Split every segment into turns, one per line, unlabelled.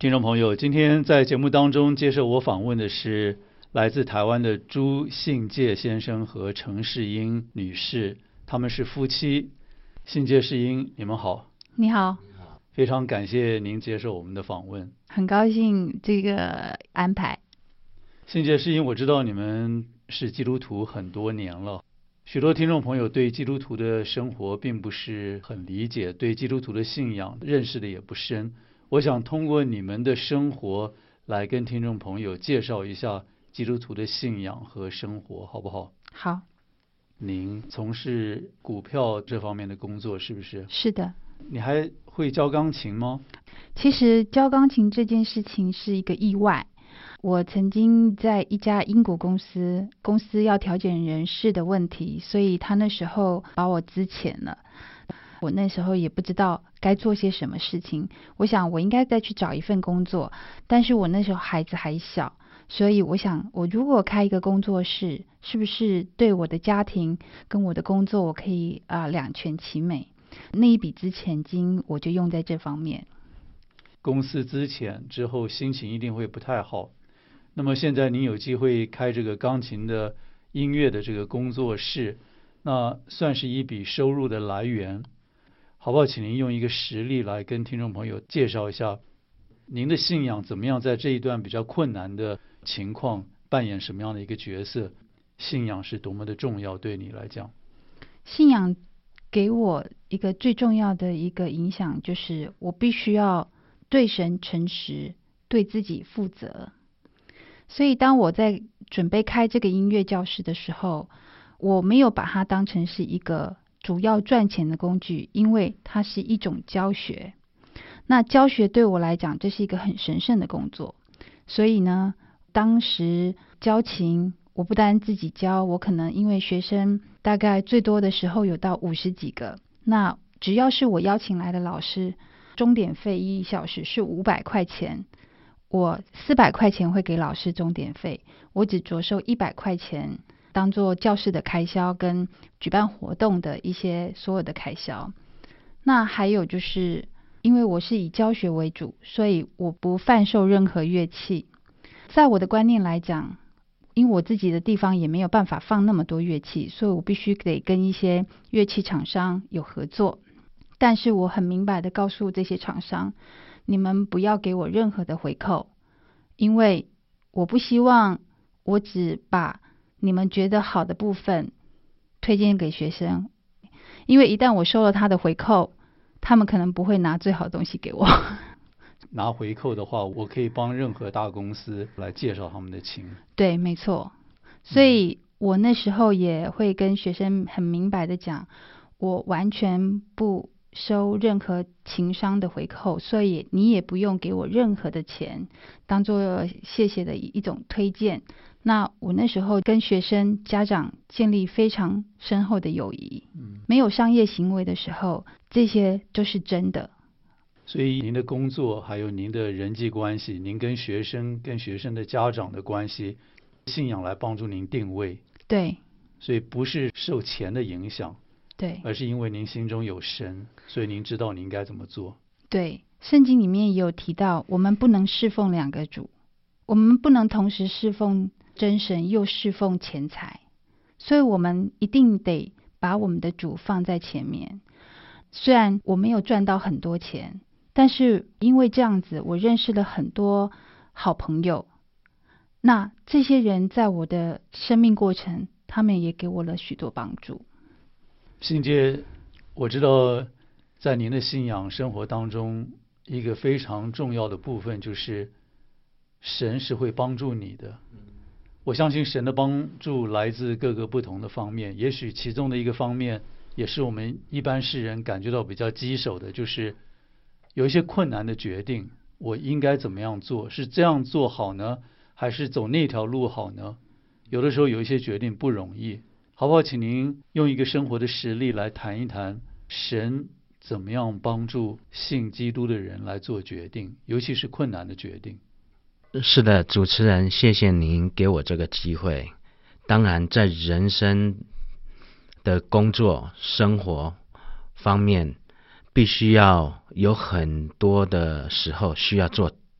听众朋友，今天在节目当中接受我访问的是来自台湾的朱信介先生和陈世英女士，他们是夫妻。信介、世英，你们好。
你好，
非常感谢您接受我们的访问，
很高兴这个安排。
信介、世英，我知道你们是基督徒很多年了，许多听众朋友对基督徒的生活并不是很理解，对基督徒的信仰认识的也不深。我想通过你们的生活来跟听众朋友介绍一下基督徒的信仰和生活，好不好？
好。
您从事股票这方面的工作是不是？
是的。
你还会教钢琴吗？
其实教钢琴这件事情是一个意外。我曾经在一家英国公司要调整人事的问题，所以他那时候把我资遣了。我那时候也不知道该做些什么事情，我想我应该再去找一份工作，但是我那时候孩子还小，所以我想我如果开一个工作室，是不是对我的家庭跟我的工作我可以两全其美。那一笔资遣金我就用在这方面。
公司资遣之后心情一定会不太好，那么现在您有机会开这个钢琴的音乐的这个工作室，那算是一笔收入的来源，好不好？请您用一个实例来跟听众朋友介绍一下您的信仰怎么样在这一段比较困难的情况扮演什么样的一个角色，信仰是多么的重要对你来讲。
信仰给我一个最重要的一个影响，就是我必须要对神诚实，对自己负责。所以当我在准备开这个音乐教室的时候，我没有把它当成是一个主要赚钱的工具，因为它是一种教学。那教学对我来讲，这是一个很神圣的工作。所以呢，当时教琴，我不单自己教，我可能因为学生大概最多的时候有到50几个，那只要是我邀请来的老师，钟点费1小时是500块钱，我400块钱会给老师钟点费，我只着收100块钱当做教室的开销跟举办活动的一些所有的开销。那还有就是因为我是以教学为主，所以我不贩售任何乐器。在我的观念来讲，因为我自己的地方也没有办法放那么多乐器，所以我必须得跟一些乐器厂商有合作。但是我很明白的告诉这些厂商，你们不要给我任何的回扣，因为我不希望我只把你们觉得好的部分推荐给学生，因为一旦我收了他的回扣，他们可能不会拿最好的东西给我。
拿回扣的话，我可以帮任何大公司来介绍他们的琴。
对，没错。所以我那时候也会跟学生很明白的讲，我完全不收任何琴商的回扣，所以你也不用给我任何的钱，当做谢谢的一种推荐。那我那时候跟学生家长建立非常深厚的友谊，没有商业行为的时候，这些都是真的。
所以您的工作还有您的人际关系，您跟学生的家长的关系，信仰来帮助您定位。
对，
所以不是受钱的影响，
对，
而是因为您心中有神，所以您知道您应该怎么做。
对，圣经里面也有提到，我们不能侍奉2个主，我们不能同时侍奉真神又侍奉钱财，所以我们一定得把我们的主放在前面。虽然我没有赚到很多钱，但是因为这样子，我认识了很多好朋友。那这些人在我的生命过程，他们也给我了许多帮助。
信介，我知道在您的信仰生活当中，一个非常重要的部分就是神是会帮助你的。我相信神的帮助来自各个不同的方面，也许其中的一个方面也是我们一般世人感觉到比较棘手的，就是有一些困难的决定，我应该怎么样做？是这样做好呢，还是走那条路好呢？有的时候有一些决定不容易，好不好？请您用一个生活的实例来谈一谈神怎么样帮助信基督的人来做决定，尤其是困难的决定。
是的，主持人，谢谢您给我这个机会。当然，在人生的工作、生活方面，必须要有很多的时候需要做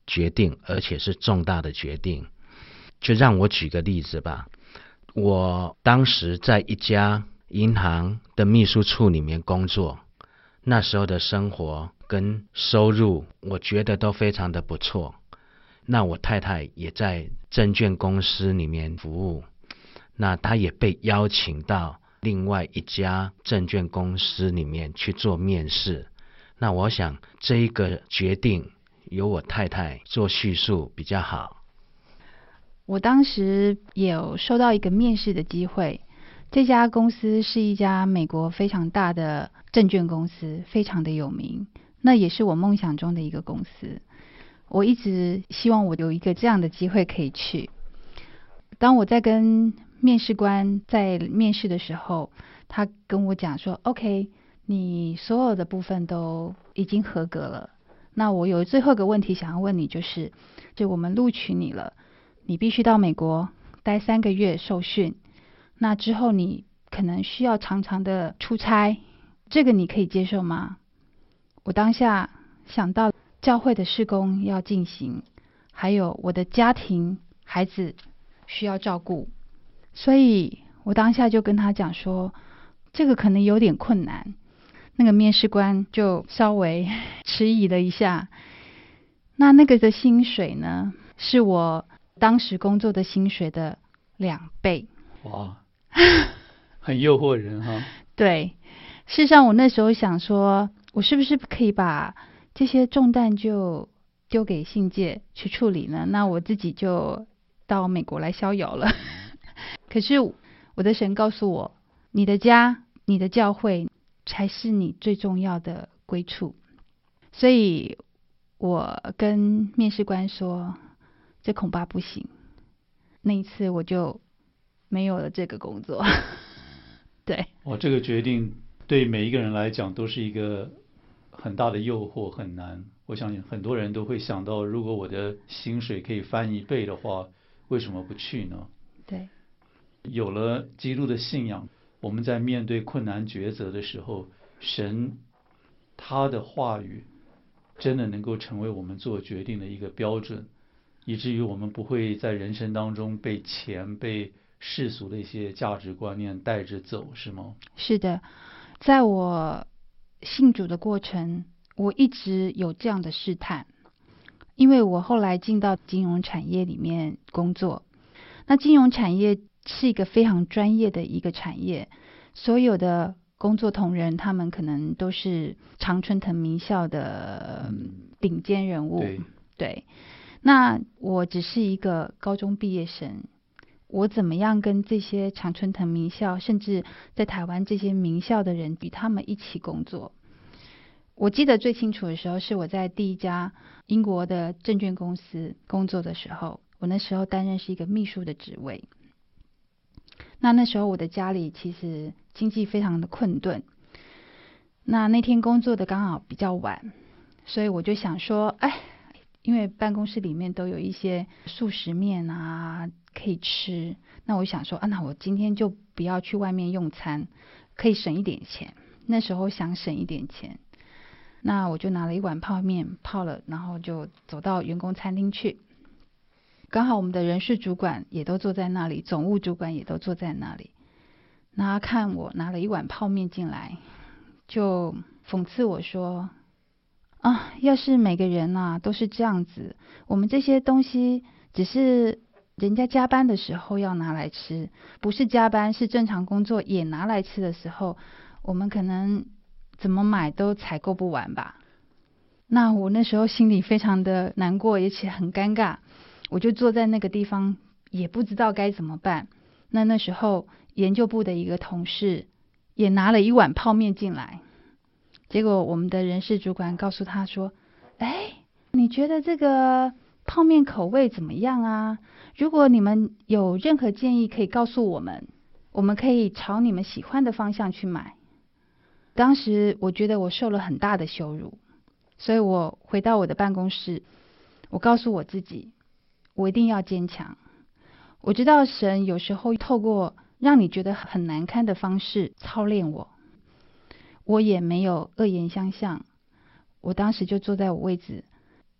决定，而且是重大的决定。就让我举个例子吧，我当时在一家银行的秘书处里面工作，那时候的生活跟收入我觉得都非常的不错。那我太太也在证券公司里面服务，那她也被邀请到另外一家证券公司里面去做面试。那我想这一个决定由我太太做叙述比较好。
我当时也有收到一个面试的机会，这家公司是一家美国非常大的证券公司，非常的有名，那也是我梦想中的一个公司。我一直希望我有一个这样的机会可以去。当我在跟面试官在面试的时候，他跟我讲说 OK， 你所有的部分都已经合格了，那我有最后一个问题想要问你，就我们录取你了，你必须到美国待3个月受训，那之后你可能需要常常的出差，这个你可以接受吗？我当下想到教会的事工要进行，还有我的家庭孩子需要照顾，所以我当下就跟他讲说，这个可能有点困难。那个面试官就稍微迟疑了一下，那个的薪水呢，是我当时工作的薪水的2倍。
哇，很诱惑人哈。
对，事实上我那时候想说，我是不是可以把这些重担就丢给信介去处理呢？那我自己就到美国来逍遥了。可是我的神告诉我，你的家，你的教会才是你最重要的归处。所以我跟面试官说，这恐怕不行。那一次我就没有了这个工作。对，
这个决定对每一个人来讲都是一个很大的诱惑，很难。我想很多人都会想到，如果我的薪水可以翻1倍的话，为什么不去呢？
对，
有了基督的信仰，我们在面对困难抉择的时候，神他的话语真的能够成为我们做决定的一个标准，以至于我们不会在人生当中被钱、被世俗的一些价值观念带着走，是吗？
是的，在我信主的过程，我一直有这样的试探，因为我后来进到金融产业里面工作。那金融产业是一个非常专业的一个产业，所有的工作同仁他们可能都是常春藤名校的顶尖人物。对，那我只是一个高中毕业生，我怎么样跟这些常春藤名校，甚至在台湾这些名校的人与他们一起工作？我记得最清楚的时候是我在第一家英国的证券公司工作的时候，我那时候担任是一个秘书的职位。那时候我的家里其实经济非常的困顿，那天工作的刚好比较晚，所以我就想说，因为办公室里面都有一些速食面啊可以吃，那我想说那我今天就不要去外面用餐，可以省一点钱。那时候想省一点钱，那我就拿了一碗泡面泡了，然后就走到员工餐厅去。刚好我们的人事主管也都坐在那里，总务主管也都坐在那里。那看我拿了一碗泡面进来，就讽刺我说，要是每个人都是这样子，我们这些东西只是人家加班的时候要拿来吃，不是加班是正常工作也拿来吃的时候，我们可能怎么买都采购不完吧。那我那时候心里非常的难过，而且很尴尬，我就坐在那个地方也不知道该怎么办。那时候研究部的一个同事也拿了一碗泡面进来，结果我们的人事主管告诉他说，你觉得这个泡面口味怎么样啊？如果你们有任何建议可以告诉我们，我们可以朝你们喜欢的方向去买。当时我觉得我受了很大的羞辱，所以我回到我的办公室，我告诉我自己，我一定要坚强。我知道神有时候透过让你觉得很难堪的方式操练我，我也没有恶言相向。我当时就坐在我位置，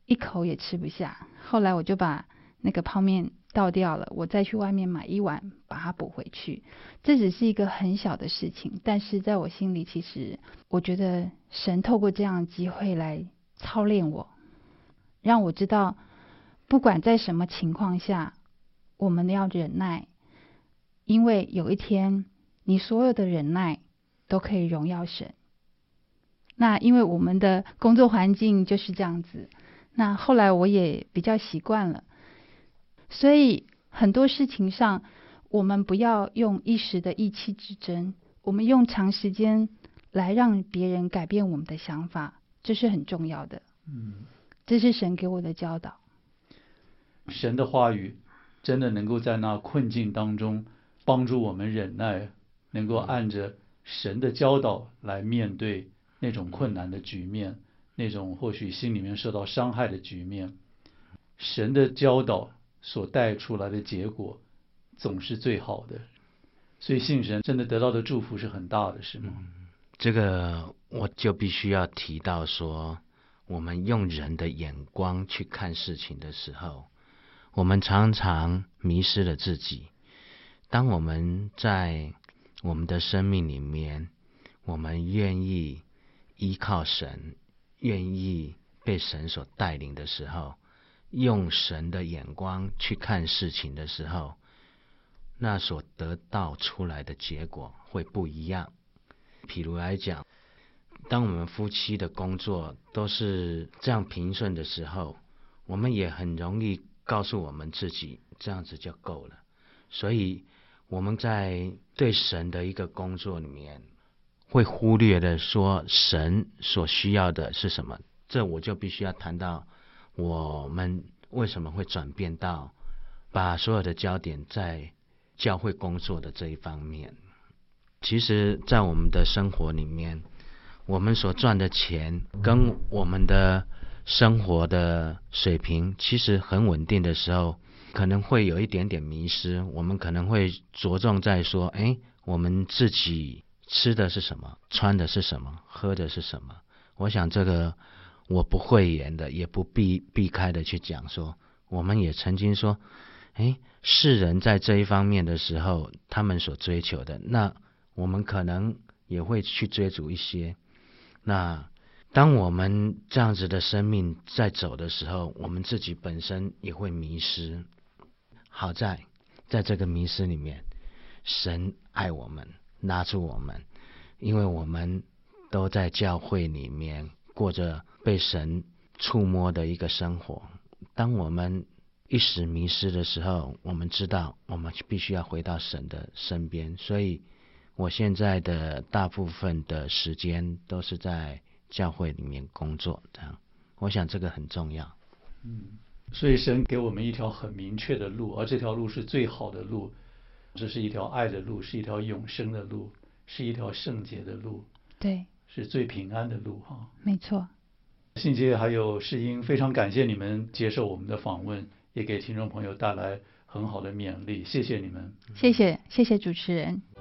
一口也吃不下。后来我就把那个泡面倒掉了，我再去外面买一碗把它补回去。这只是一个很小的事情，但是在我心里，其实我觉得神透过这样的机会来操练我，让我知道不管在什么情况下，我们要忍耐，因为有一天你所有的忍耐都可以荣耀神。那因为我们的工作环境就是这样子，那后来我也比较习惯了，所以很多事情上我们不要用一时的意气之争，我们用长时间来让别人改变我们的想法，这是很重要的。这是神给我的教导。
神的话语真的能够在那困境当中帮助我们忍耐，能够按着神的教导来面对那种困难的局面，那种或许心里面受到伤害的局面。神的教导所带出来的结果总是最好的，所以信神真的得到的祝福是很大的，是吗？
这个我就必须要提到说，我们用人的眼光去看事情的时候，我们常常迷失了自己。当我们在我们的生命里面，我们愿意依靠神，愿意被神所带领的时候，用神的眼光去看事情的时候，那所得到出来的结果会不一样。譬如来讲，当我们夫妻的工作都是这样平顺的时候，我们也很容易告诉我们自己这样子就够了。所以我们在对神的一个工作里面，会忽略的说神所需要的是什么。这我就必须要谈到我们为什么会转变到把所有的焦点在教会工作的这一方面。其实在我们的生活里面，我们所赚的钱跟我们的生活的水平其实很稳定的时候，可能会有一点点迷失。我们可能会着重在说，我们自己吃的是什么，穿的是什么，喝的是什么。我想这个我不讳言的，也不避开的去讲说，我们也曾经说，世人在这一方面的时候，他们所追求的，那我们可能也会去追逐一些。那当我们这样子的生命在走的时候，我们自己本身也会迷失。好在这个迷失里面，神爱我们，拉住我们，因为我们都在教会里面过着被神触摸的一个生活。当我们一时迷失的时候，我们知道我们必须要回到神的身边。所以我现在的大部分的时间都是在教会里面工作，这样我想这个很重要。
所以神给我们一条很明确的路，而这条路是最好的路，这是一条爱的路，是一条永生的路，是一条圣洁的路，
对，
是最平安的路哈。
没错。
信杰还有世英，非常感谢你们接受我们的访问，也给听众朋友带来很好的勉励，谢谢你们。
谢谢主持人。